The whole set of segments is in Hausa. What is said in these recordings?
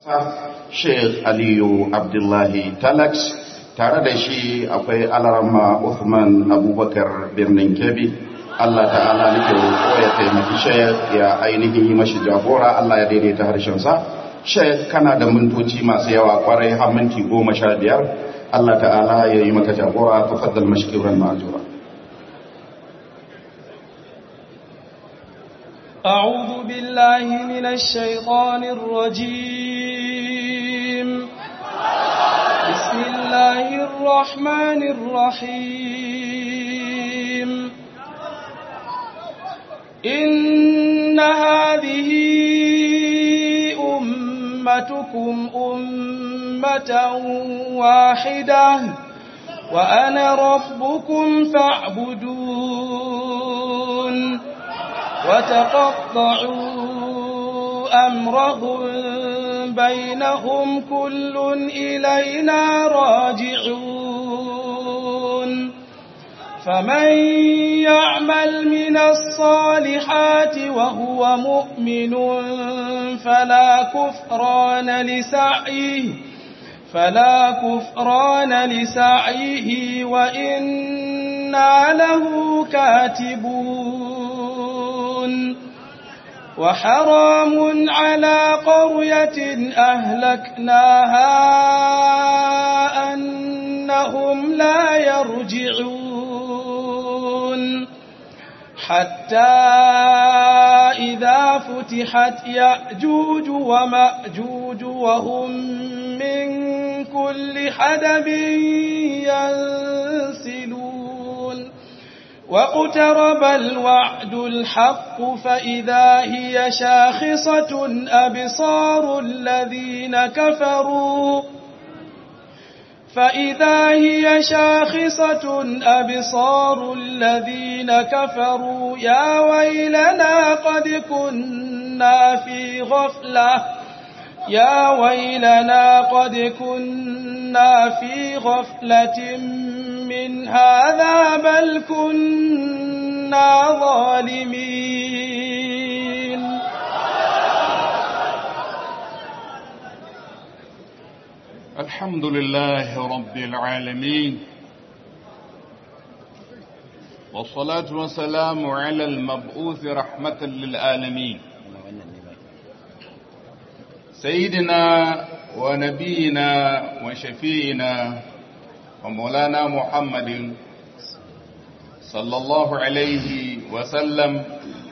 Sheikh Aliyu Abdullahi Talax, tare da shi akwai Alarama Uthman Abubakar Birnin Kebbi. Allah ta'ala nake roƙo ya taimaki Sheikh ya ainihin yi mashi jagora, Allah ya daidaita harshensa. Sheikh kana da mintoci masu yawa kwarai har minti 15. Allah ta'ala ya yi maka jagora, tafaddal mashkuran ma'jura. أعوذ بالله من الشيطان الرجيم. بسم الله الرحمن الرحيم. إن هذه أمتكم أمة واحدة وأنا ربكم فاعبدون. وتقطعوا أمرهم بينهم كل إلينا راجعون. فمن يعمل من الصالحات وهو مؤمن فلا كفران لسعيه وإنا له كاتبون. وحرام على قرية أهلكناها أنهم لا يرجعون. حتى إذا فتحت يأجوج ومأجوج وهم من كل حدب ينسلون. واقترب الوعد الحق فإذا هي شاخصة أبصار الذين كفروا يا ويلنا قد كنا في غفلة من هذا بل كنا ظالمين. الحمد لله رب العالمين، والصلاة والسلام على المبعوث رحمة للعالمين سيدنا ونبينا وشفينا ومولانا محمد صلى الله عليه وسلم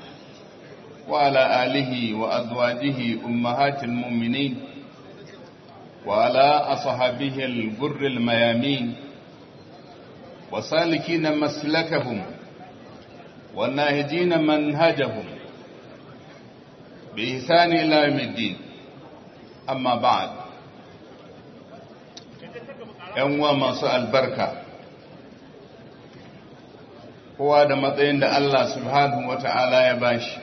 وعلى آله وأزواجه أمهات المؤمنين وعلى أصحابه الغر الميامين وسالكين مسلكهم والناهجين منهجهم بإحسان إلى يوم الدين. أما بعد، ‘yan'uwa masu albarka, kowa da matsayin da Allah subhanahu wa ta'ala ya bashi,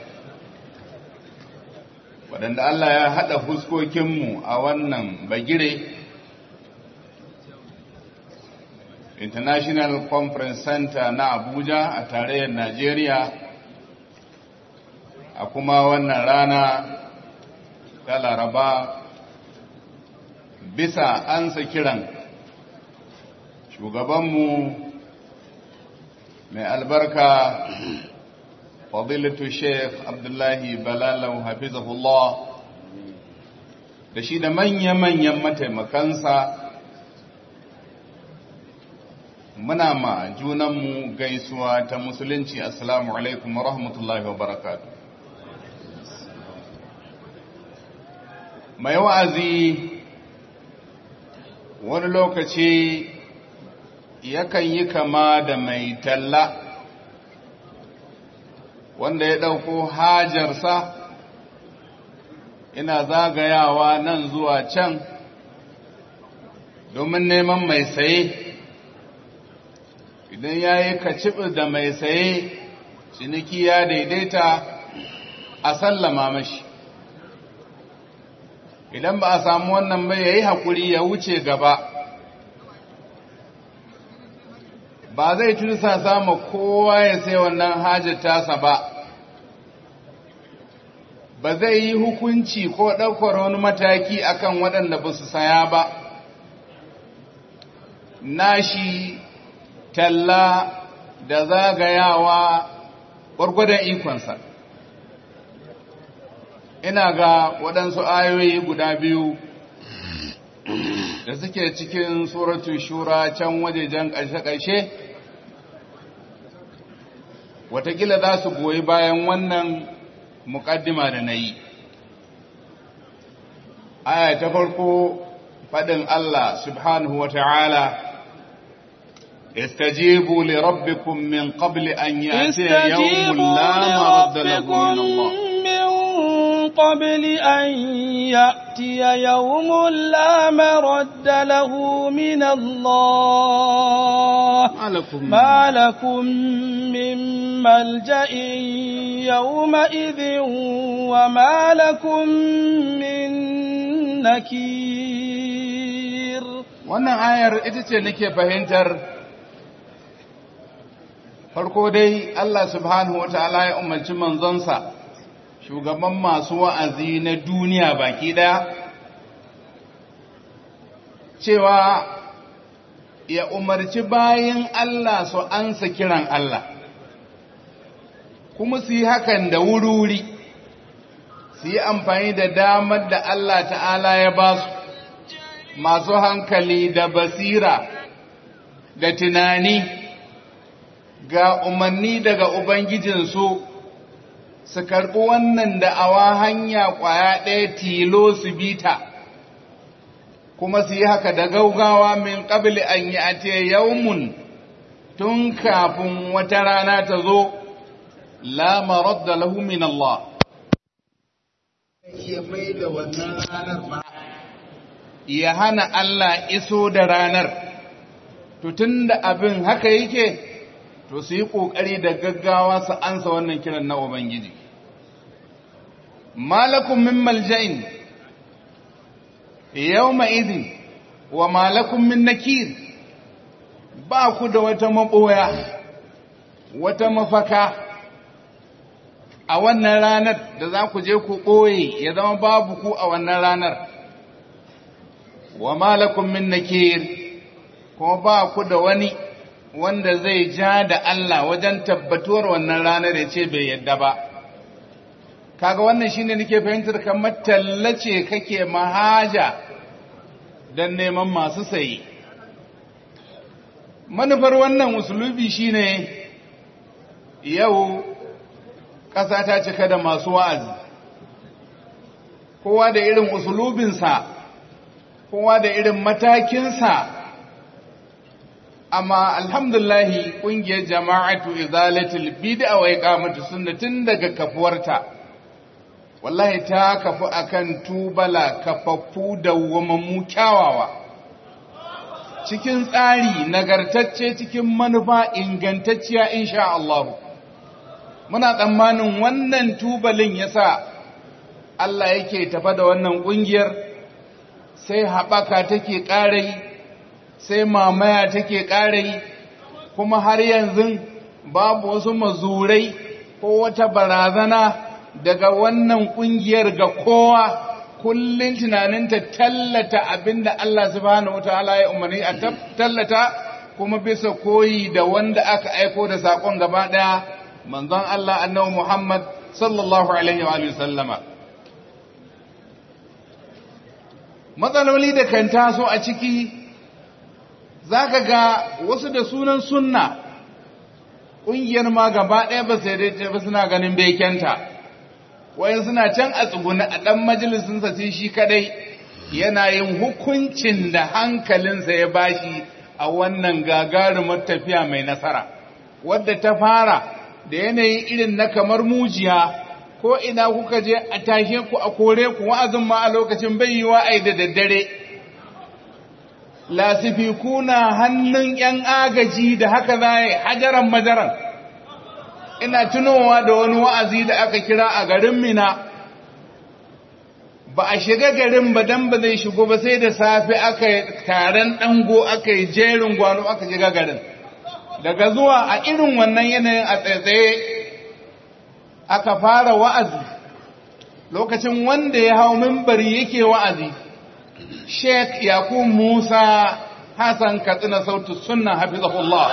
waɗanda Allah ya haɗa fuskokinmu a wannan bagire, International Conference Center na Abuja a tarayyar Najeriya, a kuma wannan rana ta Laraba, bisa ansa kiran shugabanmu mai albarka fadilatu Sheikh Abdullahi Balalau hafizahullah da shi da manya-manyan mataimakansa, muna ma junanmu gaisuwa ta musulunci. Assalamu alaikum wa rahmatullahi wa barakatuh. mai wa'azi wani lokaci yakan yi kama da mai talla wanda ya ɗauko hajarsa ina zagayawa nan zuwa can domin neman mai saye. Idan ya yi kacibi da mai saye, ciniki ya daidaita, a sallama mashi. Idan ba a samu wannan ba, ya yi haƙuri ya wuce gaba. Ba zai tursa sama kowa ya sai wannan hajar tasa ba, ba zai yi hukunci ko ɗaukar wani mataki akan waɗanda ba su saya ba, nashi talla da zagayawa gwargwadon ikonsa. Ina ga waɗansu ayoyi guda biyu da suke cikin suratu shura can wajejen ƙarshe-ƙarshe, watakila za su goyi bayan wannan muƙaddima da na yi. Aya ta farko faɗin Allah subhanahu wa ta'ala, استجيبوا لربكم من قبل أن يأتي يوم لا مرد له من الله قبل أن يأتي يوم لا مرد له من الله ما لكم من ملجأ يومئذ وما لكم من نكير. wannan ayar ita ce nake fahimtar farko dai Allah subhanahu wataala ya umarci manzonsa shugaban masu wa'azi na duniya baki ɗaya, cewa ya umarci bayan Allah su ansa kiran Allah, kuma su yi hakan da wuri-wuri, su yi amfani da damar da Allah ta'ala ya ba su, masu hankali da basira da tunani ga umarni daga Ubangijinsu. Su karɓi wannan da'awa hanya ƙwaya ɗaya tilo su bita, kuma su yi haka da gaugawa min ƙabili an yi a ce yaumun tun kafin wata rana ta zo, la maradda lahu min Allah. Ya hana Allah iso da ranar, to tun da abin haka yake, to su yi ƙoƙari da gaggawa su ansa wannan kiran na Ubangiji. Malakun min malja'in, yau ma'izin, wa malakun min nakir, ba ku da wata maɓoya, wata mafaka a wannan ranar da za ku je ku ɓoye ya zama babu ku a wannan ranar. Wa malakun min nakir, kuma ba ku da wani wanda zai ja da Allah wajen tabbatuwar wannan ranar ya ce bai yadda ba. Kaga wannan shine nake fahimtar kamar tallace kake mahaja don neman masu sayi. Manufar wannan usulubi shine yau ƙasa ta cika da masu wa'azi, kowa da irin usulubinsa, kowa da irin matakinsa. Amma alhamdulahi ƙungiyar jama'atu izalatul bid'a wa iqamatu sunna tun daga kafuwarta wallahi ta kafu akan tubala kafaffu dawwamammu kyawawa, cikin tsari nagartacce, cikin manufa ingantacciya insha Allah. Muna tsammanin wannan tubalin yasa Allah yake tafa da wannan ƙungiyar, sai haɓaka take ƙarai, sai mamaya take ƙarai, kuma har yanzu babu wasu mazurai ko wata barazana daga wannan ƙungiyar ga kowa. Kullum tunaninta tallata abinda Allah subhanahu wataala ya umarni a tallata, kuma bisa koyi da wanda aka aiko da saƙon gaba ɗaya, manzon Allah annabi Muhammad sallallahu alaihi wa sallama. Matsaloli da kan taso a ciki za ka ga wasu da sunan sunna, ƙungiyar ma gaba ɗaya ba sai dai ba suna ganin bekenta, wayan suna can a tsuguna a ɗan majalisinsa sai shi kadai yana yin hukuncin da hankalinsa ya bashi a wannan gagarumar tafiya mai nasara, wadda ta fara da yanayi irin na kamar mujiya, ko ina kuka je a tashe ku a kore ku, wa'azin ma a lokacin bai yi wa'ai da daddare. Lasifikuna hannun ‘yan agaji da haka za hajaran majaran. Ina tunowa da wani wa'azi da aka kira a garin Mina, ba a shiga garin ba dan ba zai shigo ba, sai da safe aka yi taron ɗango, aka yi jerin gwano, aka shiga garin. Daga zuwa a irin wannan yanayin a tsaye aka fara wa'azi, lokacin wanda ya hau minbari yake wa'azi Sheikh Yakub Musa Hassan Katsina sautu sunna hafizahullah.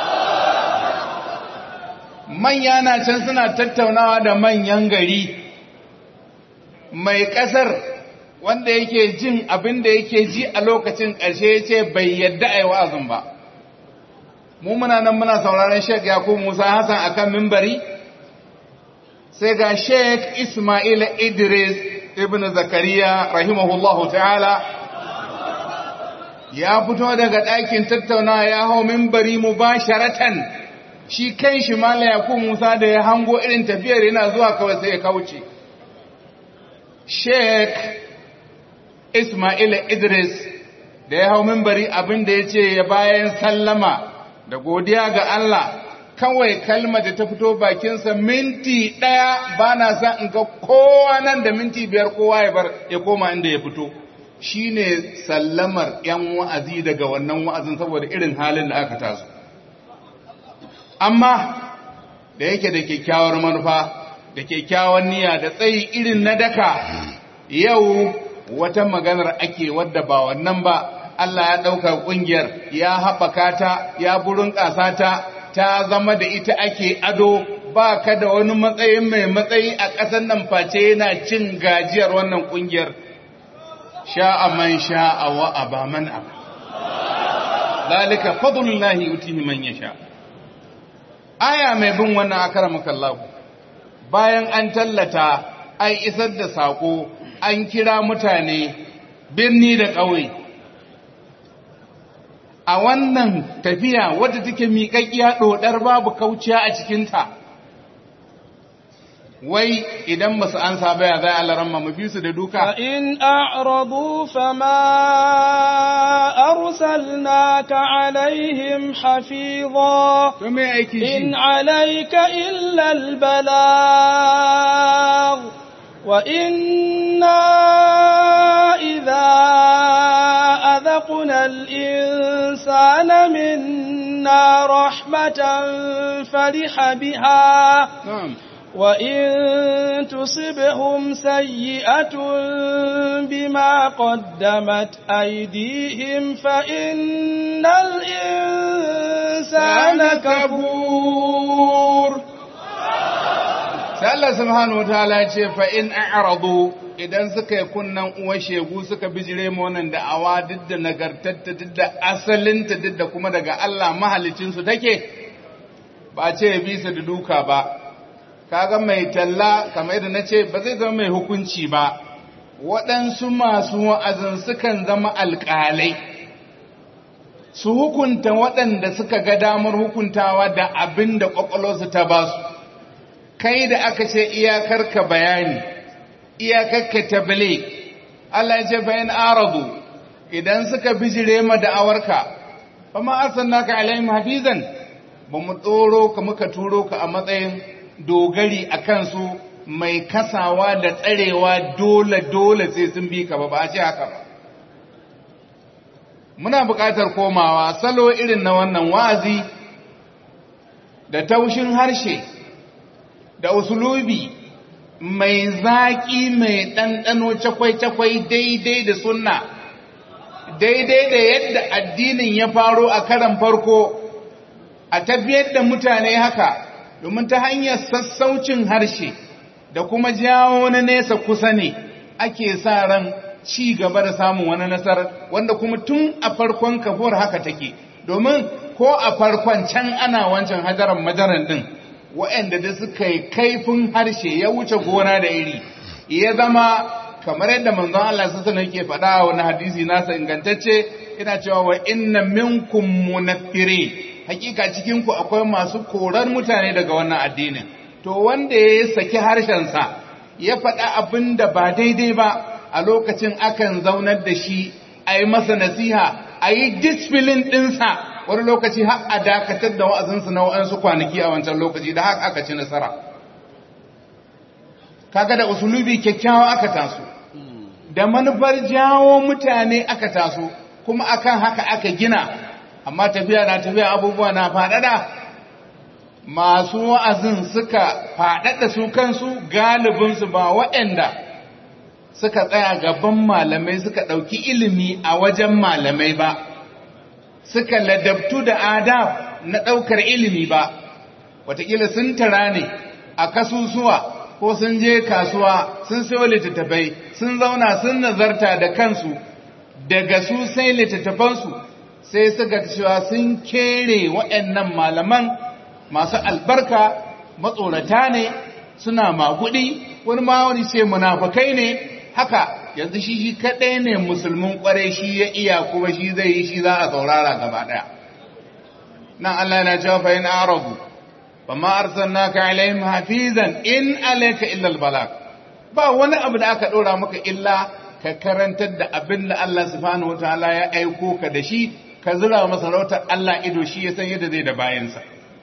Manya na can suna tattaunawa da manyan gari, mai kasar wanda yake jin abin da yake ji a lokacin ƙarshe ya ce bai yadda a yi wa'azin ba. Mu muna nan muna sauraron Sheikh Yakub Musa Hassan akan mimbari, sai ga Sheikh Ismail Idris ibn Zakariya rahimahullahu ta'ala ya fito daga ɗakin tattaunawa ya hau mimbari mubasharatan. Shi kan shi Malam Yakub Musa da ya hango irin tafiyar yana zuwa kawai sai ya kauce. Sheikh Ismail Idris da ya hau mimbari abin da ya ce ya bayan sallama da godiya ga Allah, kawai kalma da ta fito bakinsa minti ɗaya ba na sa in ga kowa nan da minti 5 kowa ya koma inda ya fito. Shi ne sallamar ‘yan wa'azi daga wannan wa'azin saboda irin halin da aka taso. Amma da yake da kyakkyawar manufa, da kyakkyawar niyya da tsayi irin na daka, yau wata maganar ake wadda ba wannan ba, Allah ya ɗauka ƙungiyar, ya haɓaka ta, ya burin ƙasa ta zama da ita ake ado, ba ka da wani matsayin mai matsayi a ƙasar nan face yana cin gajiyar wannan ƙungiyar. Sha'a man sha'a wa aba man aba. Zalika fadlullahi yutihi man yasha. Aya mai bin wannan akramaka Allah. Bayan an tallata, an isar da sako, an kira mutane birni da ƙauye. A wannan tafiya wadda take miƙaƙiya ɗoɗar babu kauciya a cikinta. Wai idan basu ansa ba ya zai alaramma mu bi su da duka. In a'radu fama arsalnaka alaihim hafiza. To me aiki shi? In alayka illa albalagh wa inna idha adhaqna al-insana minna rahmatan fariha biha. وَإِن تُصِبْهُمْ سَيِّئَةٌ بِمَا قَدَّمَتْ أَيْدِيهِمْ فَإِنَّ الْإِنسَانَ كَفُورٌ. Allah subhanahu wataala ya ce fa in a'radu, idan suka yi kunnan uwa shegu suka bijire mu wannan da'awa duk da nagartatta duk da asalinta duk da kuma daga Allah mahalicin su take, ba ce bisa da duka ba. Kaga mai talla kamar yadda nace ba zai zama mai hukunci ba, waɗansu masu wa'azin sukan zama alƙalai su hukunta waɗanda suka ga damar hukuntawa da abin da ƙwaƙwalwarsu ta ba su. Kai da aka ce iyakarka bayani, iyakarka tabligh, Allah ya ce bayan aradu, idan suka bijire ma da'awarka, fa ma arsalnaka alaihim hafizan, ba mu tsoro ka muka turo ka a matsayin dogari a kansu mai kasawa da tsarewa dole sai sun bi ka ba a ce haka ba. Muna buƙatar komawa salo irin na wannan wa'azi da taushin harshe da usulubi mai zaƙi mai ɗanɗano cakwai-cakwai daidai da sunna, daidai da yadda addinin ya faro a karan farko, a tafiyar da mutane haka, domin ta hanyar sassaucin harshe da kuma jawo na nesa kusa ne ake sa ran ci gaba da samun wani nasarar, wanda kuma tun a farkon kafuwar haka take, domin ko a farkon can ana wancan hajaran majaran din, waɗanda da suka yi kaifin harshe ya wuce gona da iri, ya zama kamar yadda manzon Allah sassan yake faɗa wani hadisi nasa ingantacce, ina cewa wa inna minkum munaffiri, hakika cikin ku akwai masu korar mutane daga wannan addinin. To wanda ya saki harshensa ya faɗa abin da ba daidai ba, a lokacin akan zaunar da shi a yi masa nasiha, a yi disfilin ɗinsa, wani lokaci har a dakatar da wa'azinsa na wa'ansu kwanaki a wancan lokaci, da haka aka ci nasara. Kaga da usulubi kyakkyawa aka taso, da manufar jawo mutane aka taso, kuma akan haka aka gina, amma tafiya na tafiya abubuwa na faɗaɗa, masu wa'azin suka faɗaɗa su kansu galibinsu ba waɗanda suka tsaya gaban malamai suka ɗauki ilimi a wajen malamai ba, suka ladabtu da adab na ɗaukar ilimi ba, watakila sun tara ne a kasusuwa ko sun je kasuwa sun sayo littattafai sun zauna sun nazarta da kansu daga su sai littattafansu sai suka cewa sun kere waɗannan malaman masu albarka matsorata ne suna magudi wani ma wani ce munafukai ne haka yanzu shi kaɗai ne musulmin ƙwarai shi ya iya kuma shi zai yi shi za a saurara gaba ɗaya nan Allah yana cewa fa in arabu fa ma arsalnaka alaihim hafizan in alayka illa albalag ba wani abu da aka ɗora maka illa ka karantar da abin da Allah subhanahu wataala ya aiko ka da shi ka zura masa rautar Allah ido shi ya san yadda zai da bayansa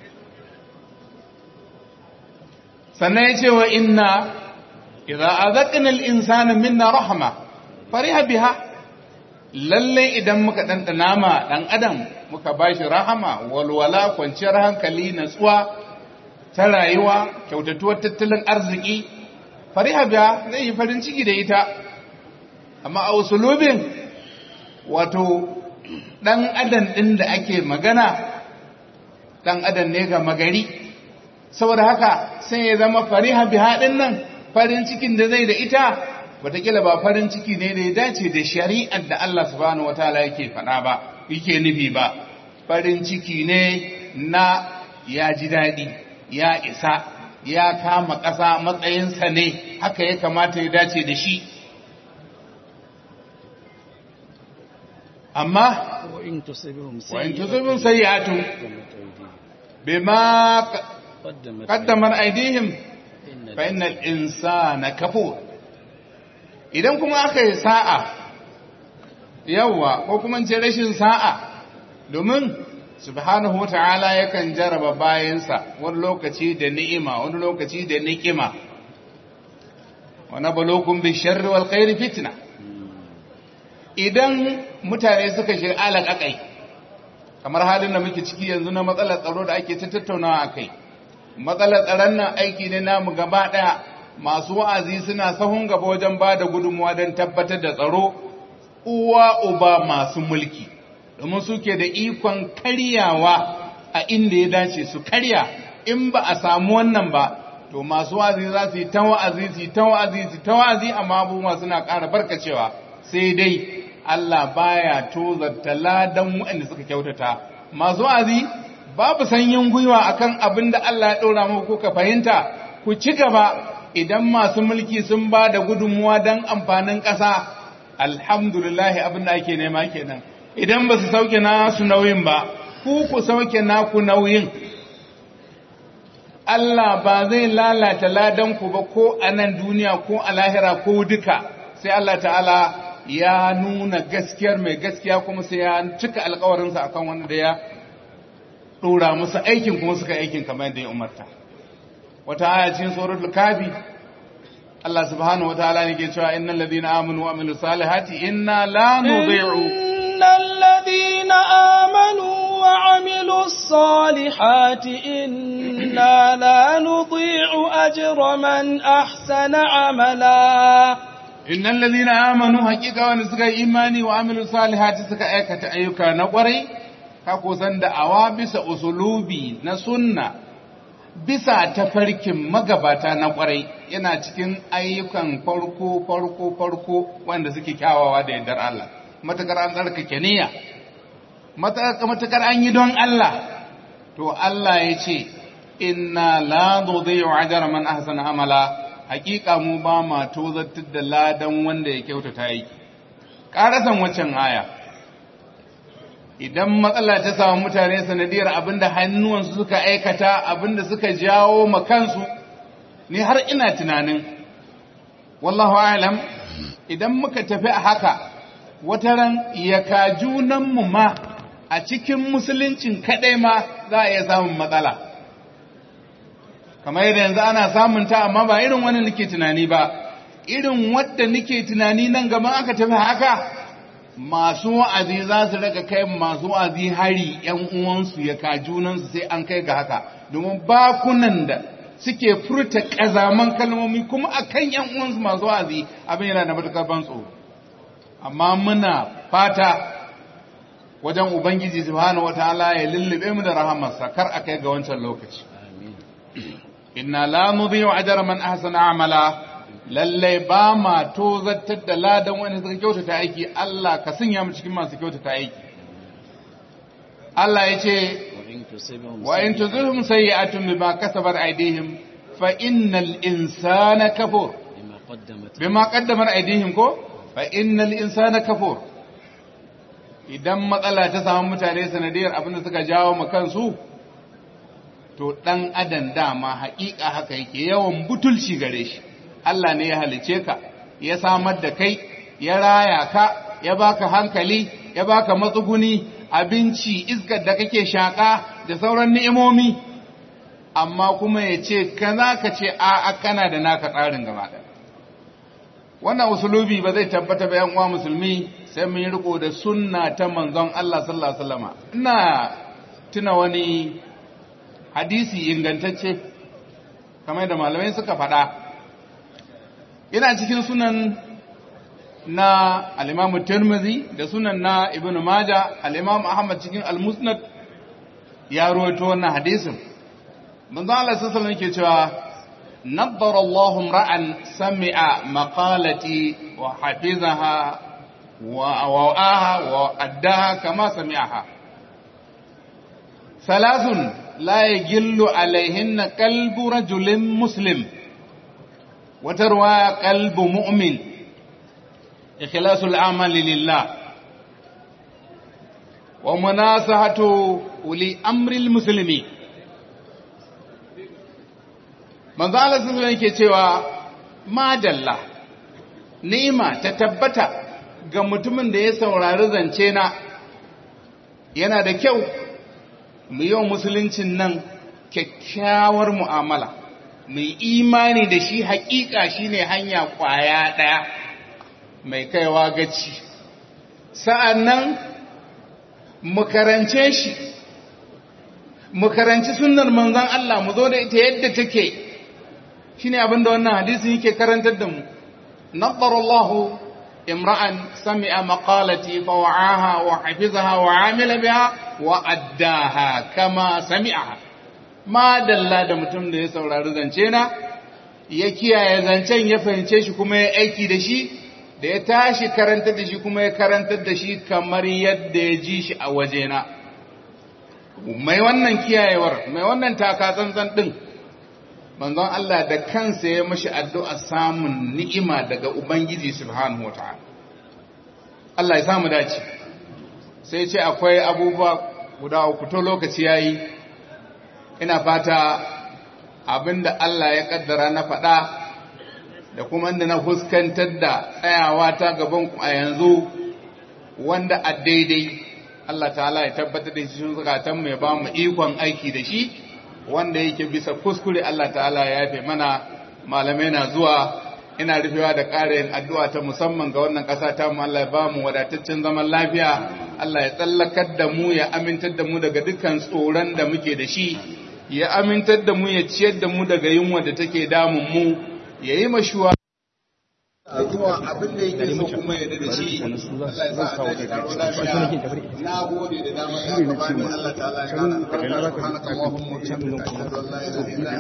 sannan ya ce wa inna idza azaqna al-insana minna rahma fariha biha lalle idan muka dandana ma dan adam muka bashi rahama walwala kwanciyar hankali natsuwa ta rayuwa kyautatuwar tattalin arziki fariha biha zai yi farin ciki da ita amma a usulubin wato dan adam din da ake magana dan adam ne ga magari saboda haka sai ya zama fariha biha din nan farin cikin da zai da ita wataƙila ba farin ciki ne da ya dace da shari'ar da Allah subhanahu wataala yake faɗa ba yake nufi ba farin ciki ne na ya ji daɗi ya isa ya kama ƙasa matsayinsa ne haka ya kamata ya dace da shi amma wa in tusibhum sayyi'atu bima qaddamat aydihim fa innal insana kafur idan kuma aka yi sa'a yawa ko kuma ce rashin sa'a domin subhanahu wata'ala yakan jaraba bayansa wani lokaci da ni'ima wani lokaci da ni'ima wa nabluukum bish-sharri wal khairi fitna idan mutane suka shiga alaƙaƙai kamar halin da muke ciki yanzu na matsalar tsaro da ake tattaunawa akai matsalar tsaron nan aiki ne namu gaba ɗaya masu wa'azi suna sahun gaba wajen ba da gudunmuwa don tabbatar da tsaro uwa uba masu mulki domin suke da ikon karyawa a inda ya dace su karya in ba a samu wannan ba to masu wa'azi za su yi ta wa'azi su yi ta wa'azi su yi ta wa'azi amma abubuwa suna ƙara barkacewa sai dai Allah baya tozarta ladan waɗanda suka kyautata masu wa'azi babu sanyin gwiwa akan abin da Allah ya ɗora muku ka fahimta ku ci gaba idan masu mulki sun ba da gudunmuwa don amfanin ƙasa alhamdulillah abin da ake nema kenan idan ba su sauke nasu nauyin ba ku sauke naku nauyin Allah ba zai lalata ladanku ba ko a nan duniya ko a lahira ko duka sai Allah ta'ala ya nuna gaskiyar mai gaskiya kuma sai ya cika alkawarinsa akan wanda ya ɗora musu aikin kuma suka aikin kamar yadda ya umarta wata aya cikin suratul kafi Allah subhanahu wataala ne ke cewa innal ladina amanu wa amilus salihati inna la nudhi'u innal ladina amanu wa amilus salihati inna la nudhi'u ajra man ahsana amala innal ladina amanu haqiqa wa suka imani wa amilus salihati suka aikata ayyuka na kwarai ka kusan da awa bisa usulubi na sunna bisa tafarkin magabata na kwarai yana cikin ayyukan farko wanda suke kyawawa da yardar Allah matakar an tsarkake niyya matakar an yi don Allah to Allah ya ce inna la nudhi'u ajra man ahsana amala hakika mu ba ma tozartar da ladan wanda ya kyautata yi karasan waccan aya idan matsala ta samu mutane sanadiyar abinda hannuwansu suka aikata abinda suka jawo makansu ni har ina tunanin wallahu a'lam idan muka tafi a haka wataran yaka junanmu ma a cikin musuluncin kadai ma za a iya samun matsala kamar yadda yanzu ana samun ta amma ba irin wani nake tunani ba irin wadda nake tunani nan gaban aka tafi haka masu wa'azi za su daga kai masu wa'azi hari ‘yan uwansu ya ka junansu sai an kai ga haka domin bakunan da suke furta ƙazaman kalmomi kuma akan yan uwansu masu wa'azi, abin yana da matukar ban tsoro. Amma muna fata wajen Ubangiji subhanahu wataala ya lullube mu da rahamarsa kar a kai ga wancan lokaci. Inna la nudhi'u ajra man ahsana amala, lalle ba ma tozartar da ladan wanda suka kyautata aiki. Allah ka sanya mu cikin masu kyautata aiki. Allah ya ce wa in tuzihum sayyi'atun bima kasabat aydihim fa innal insana kafur bima qaddamat aydihim ko fa innal insana kafur. Idan matsala ta samu mutane sanadiyar abin da suka jawo ma kansu, to dan adam dama haƙiƙa haka yake yawan butulci gare shi. Allah ne ya halice ka, ya samar da kai, ya raya ka, ya baka hankali, ya baka matsuguni, abinci, iskar da kake shaka da sauran ni'imomi, amma kuma ya ce kaza ka ce a'a kana da naka tsarin gaba ɗaya. Wannan usulubi ba zai tabbata ba yan uwa musulmi sai mun yi riko da sunna ta manzon Allah sallallahu alaihi wasallam. Ina tuna wani hadisi ingantacce kamar da malamai suka faɗa, yana cikin sunan na al-Imam Tirmidhi da sunan na Ibn Majah. Al-Imam Ahmad cikin al-Musnad ya rawaito wannan hadisin. Manzon Allah sallallahu alaihi wasallam yake cewa نظر الله امرأ سمع مقالتي وحفظها ووعاها وأداها كما سمعها ثلاث لا يجل عليهن قلب رجل مسلم وتروى قلب مؤمن إخلاص العمل لله ومناصحة أولي أمر المسلمين. Manzo Allah sun yake cewa madalla ni'ima ta tabbata ga mutumin da ya saurari zance na. Yana da kyau mu yi musuluncin nan kyakkyawar mu'amala, mu imani da shi haƙiƙa shine hanya kwaya ɗaya mai kaiwa gaci. Sa'annan mu karance shi, mu karanci sunnar manzon Allah, mu zo da ita yadda take. Shine abin da wannan hadisi yake karantar da mu. Naddarallahu imra'an sami'a maqalati fa wa'aha wa hafizaha wa 'amila biha wa addaha kama sami'aha. Ma dalla da mutum da ya saurari zance na, ya kiyaye zancen, ya fahimce shi kuma ya aiki da shi, da ya tashi karantar da shi kuma ya karantar da shi kamar yadda ya ji shi a wajena. Mai wannan kiyayewar, mai wannan taka tsantsan din, manzon Allah da kansa ya mashi addu'a samun ni'ima daga Ubangiji subhanahu wa ta'ala. Allah ya samu dace. Sai ce akwai abubuwa guda uku, to lokaci yayi. Ina fata abinda Allah ya kaddara na faɗa da kuma inda na fuskantar da tsayawa ta gaban ku a yanzu wanda a daidai Allah ta'ala ya tabbatar da shi zukatan mu ya ba mu ikon aiki da shi, wanda yake bisa kuskure Allah ta'ala ya yafe mana. Malamai na zuwa, ina rufewa da ƙarin addu'a ta musamman ga wannan ƙasa ta mu. Allah ya ba mu wadataccen zaman lafiya, Allah ya tsallakar da mu, ya amintar da mu daga dukkan tsoron da muke da shi, ya amintar da mu, ya ciyar da mu daga yunwa da take damun mu, ya yi mashuwa zuwa abin da yake so kuma ya da shi. Allah ya sa a tashi taro lafiya. Na gode da dama da aka bani. Allah ta'ala ya kana